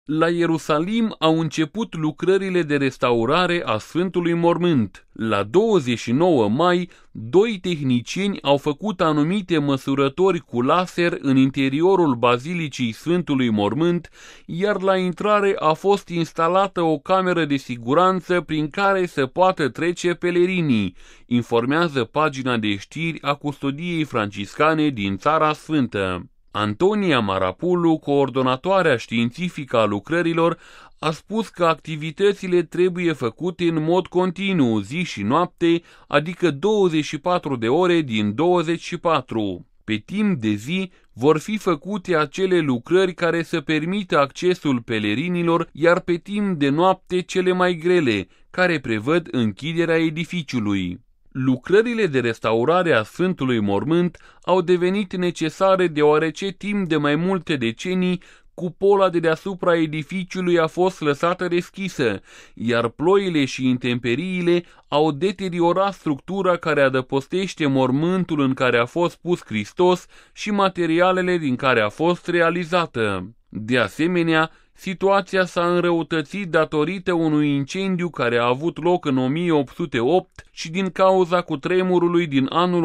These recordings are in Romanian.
La Ierusalim au început lucrările de restaurare a Sfântului Mormânt. La 29 mai, 2 tehnicieni au făcut anumite măsurători cu laser în interiorul Bazilicii Sfântului Mormânt, iar la intrare a fost instalată o cameră de siguranță prin care să poată trece pelerinii, informează pagina de știri a Custodiei Franciscane din Țara Sfântă. Antonia Marapulu, coordonatoarea științifică a lucrărilor, a spus că activitățile trebuie făcute în mod continuu, zi și noapte, adică 24 de ore din 24. Pe timp de zi vor fi făcute acele lucrări care să permită accesul pelerinilor, iar pe timp de noapte cele mai grele, care prevăd închiderea edificiului. Lucrările de restaurare a Sfântului Mormânt au devenit necesare deoarece timp de mai multe decenii cupola de deasupra edificiului a fost lăsată deschisă, iar ploile și intemperiile au deteriorat structura care adăpostește mormântul în care a fost pus Hristos și materialele din care a fost realizată. De asemenea, situația s-a înrăutățit datorită unui incendiu care a avut loc în 1808 și din cauza cutremurului din anul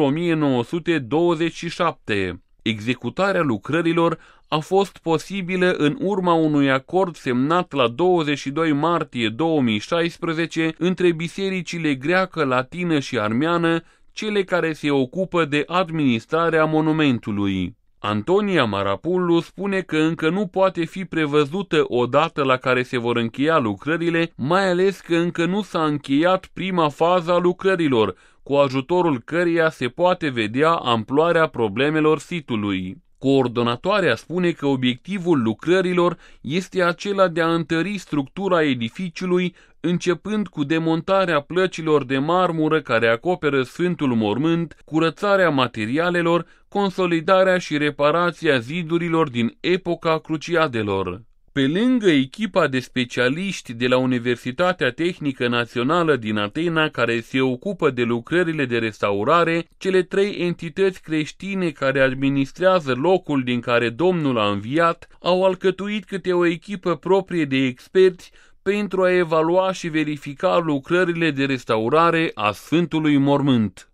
1927. Executarea lucrărilor a fost posibilă în urma unui acord semnat la 22 martie 2016 între bisericile greacă, latină și armeană, cele care se ocupă de administrarea monumentului. Antonia Marapulu spune că încă nu poate fi prevăzută o dată la care se vor încheia lucrările, mai ales că încă nu s-a încheiat prima fază a lucrărilor, cu ajutorul căreia se poate vedea amploarea problemelor sitului. Coordonatoarea spune că obiectivul lucrărilor este acela de a întări structura edificiului, începând cu demontarea plăcilor de marmură care acoperă Sfântul Mormânt, curățarea materialelor, consolidarea și reparația zidurilor din epoca Cruciadelor. Pe lângă echipa de specialiști de la Universitatea Tehnică Națională din Atena care se ocupă de lucrările de restaurare, cele 3 entități creștine care administrează locul din care Domnul a înviat au alcătuit câte o echipă proprie de experți pentru a evalua și verifica lucrările de restaurare a Sfântului Mormânt.